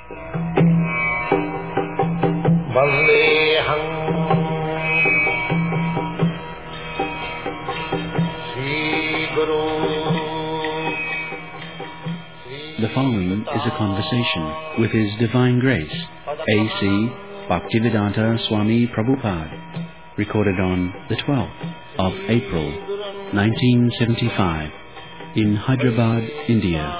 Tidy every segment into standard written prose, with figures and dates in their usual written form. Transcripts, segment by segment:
Vandeham Sri Guru. The following is a conversation with His Divine Grace, A.C. Bhaktivedanta Swami Prabhupada, recorded on the 12th of April, 1975, in Hyderabad, India.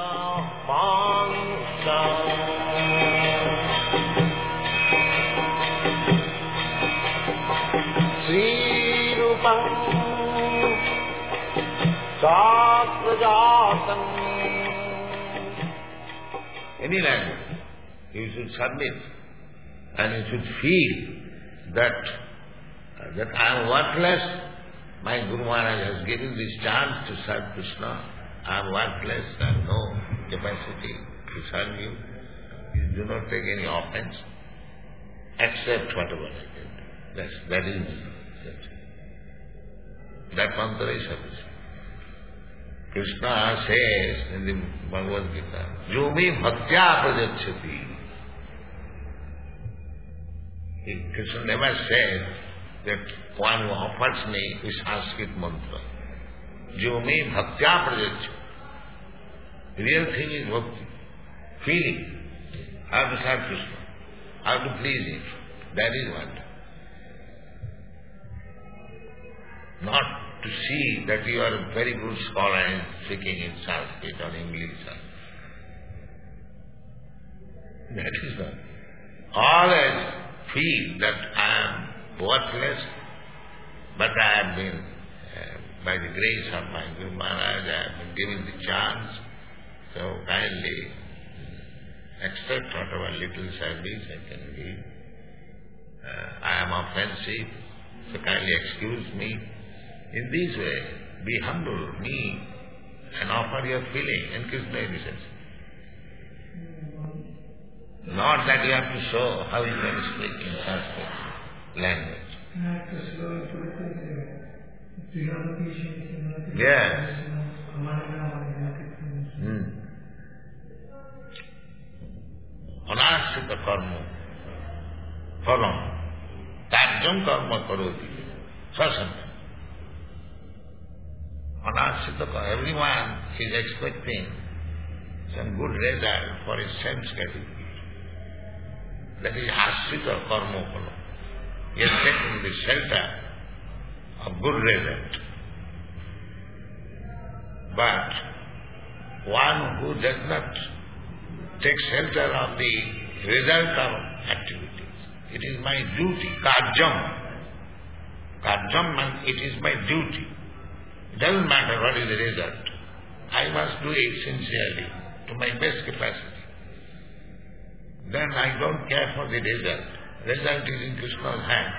Any language, you should submit and you should feel that I am worthless. My Guru Maharaj has given this chance to serve Krishna. I am worthless, I have no capacity to serve you. You do not take any offense. Accept whatever I get. That is that mantra is sufficient. Krishna says in the Bhagavad Gita, Jumi bhaktya prajachyati. Krishna never said that one who offers me is Sanskrit mantra. Jumi bhaktya prajachyati. The real thing is bhakti. Feeling. I have to serve Krishna. I have to please Him. That is what. Not to see that you are a very good scholar and speaking in Sanskrit or English. That is not. Always feel that I am worthless, but I have been, by the grace of my Guru Maharaj, I have been given the chance, so kindly accept whatever little service I can give. I am offensive, so kindly excuse me. In this way, be humble, me, and offer your feeling in Krishna innocence. Not that you have to show how you can speak in Sanskrit language. Yes. Anashrita karma. Param. Tajam karma karoti. Sasana. Everyone is expecting some good result for his sense gratification. That is ashrita karma phala. He has taken the shelter of good result. But one who does not take shelter of the result of activities, it is my duty, karjam. Karjam means it is my duty. It doesn't matter what is the result. I must do it sincerely, to my best capacity. Then I don't care for the result. Result is in Krishna's hand.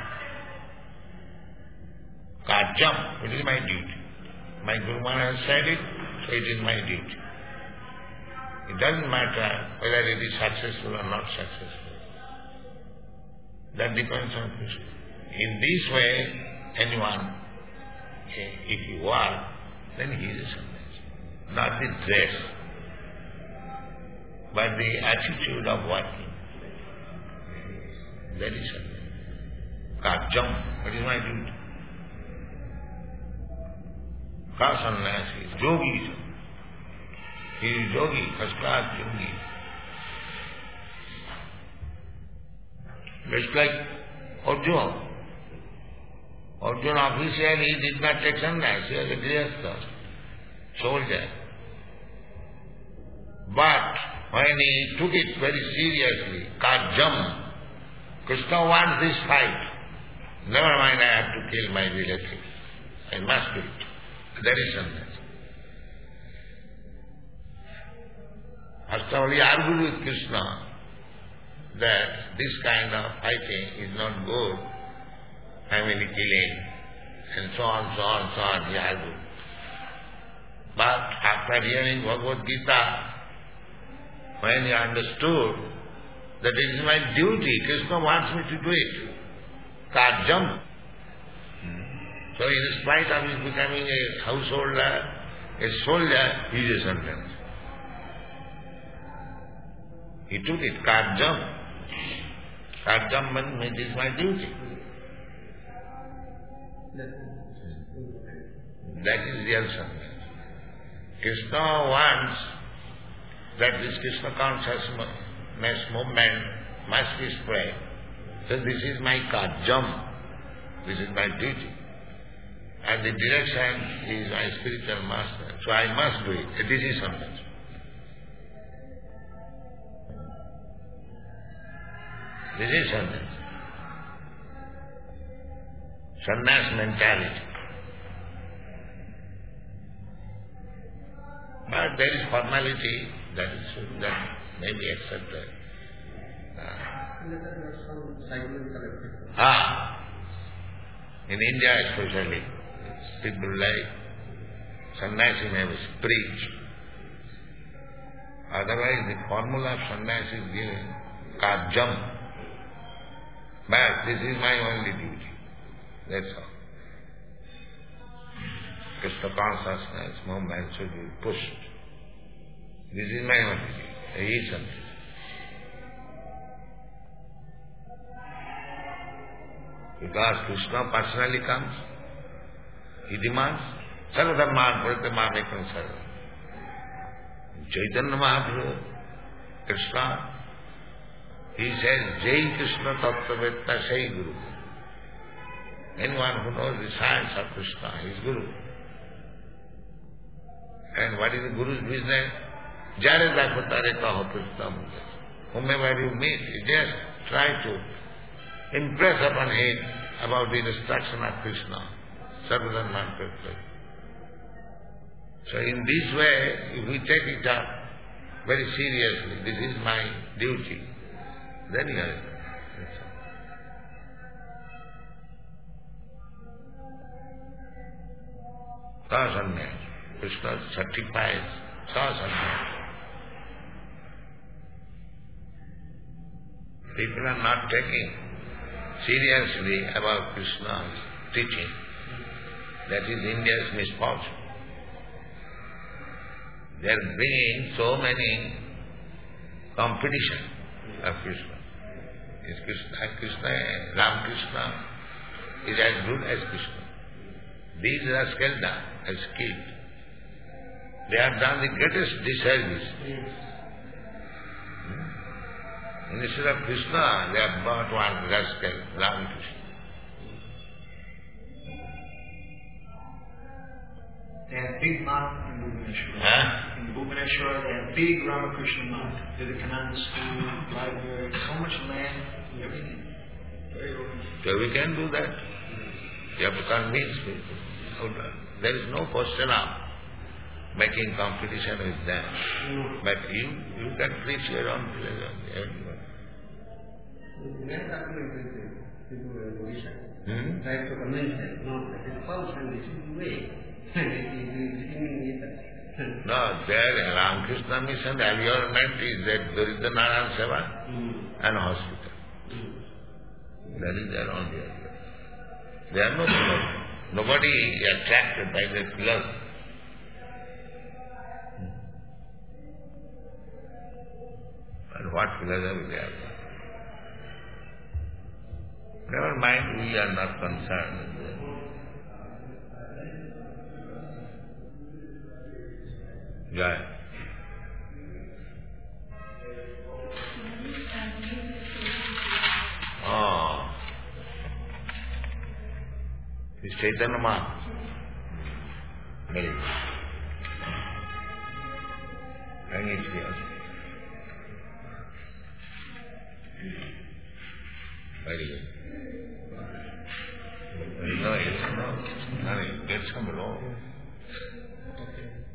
Karjam, it is my duty. My Guru Maharaj said it, so it is my duty. It doesn't matter whether it is successful or not successful. That depends on Krishna. In this way, anyone, if you work, then he is a sannyasi. Not the dress, but the attitude of working. That is sannyasi. Karjam, that is my duty. Ka sannyasi, yogi. He is yogi, first class yogi. Just like Arjuna. Arjuna officially did not take sannyas, he was a grihastha, soldier. But when he took it very seriously, karjam, Krishna wants this fight. Never mind, I have to kill my relatives. I must do it. That is sannyas. First of all, he argued with Krishna that this kind of fighting is not good, family killing, and so on, he argued. But after hearing Bhagavad Gita, when he understood that it is my duty, Krishna wants me to do it, karjam. So in spite of his becoming a householder, a soldier, he is a sannyasi. He took it, karjam. Karjam means it is my duty. That is real sannyas. Krishna wants that this Krishna consciousness movement must be spread. So this is my karjam. This is my duty. And the direction is my spiritual master. So I must do it. This is sannyas. This is sannyas. Sannyas mentality. But there is formality that may be accepted. In India especially, people like sannyasi may preach. Otherwise the formula of sannyasi is given, karjam. But this is my only duty. That's all. Krishna consciousness movement should be pushed. This is my only duty. He is something. Because Krishna personally comes, he demands, Sarvadharman Paritamamekam Sarva. Chaitanya Mahaprabhu, Krishna, he says, Jai Krishna Tattvavetta Sai Guru. Anyone who knows the science of Krishna is Guru. And what is the Guru's business? Jare dakho tare kaho Krishna mujhe. Whomever you meet, you just try to impress upon him about the instruction of Krishna. Sarvadharman Paritamamekam. So in this way, if we take it up very seriously, this is my duty, then you are. Sannyas. Krishna certifies sannyas. People are not taking seriously about Krishna's teaching. That is India's misfortune. They are bringing so many competition of Krishna. Is Krishna, Ramakrishna is as good as Krishna. These rascals are skilled. They have done the greatest disservice. Instead of Krishna, they have brought one rascal, Ramakrishna. They have big math in Bhubaneswar. In Bhubaneswar, they have big Ramakrishna math. Vivekananda School, library, so much land, everything. So we can do that. You have to convince people. There is no question of making competition with them. But you can preach your own pleasure. Everyone. Try to convince them. No, that is false and this is the way. No, their Ramakrishna mission allurement is that there is the Narayan Seva and hospital. That is their only allurement. They are no philosophy. Nobody is attracted by their philosophy. And what philosophy they have got? Never mind, we are not concerned with them. Jai. This Chaitanya Mahaprabhu. Very good. Hang it here. Very good. No, get some room.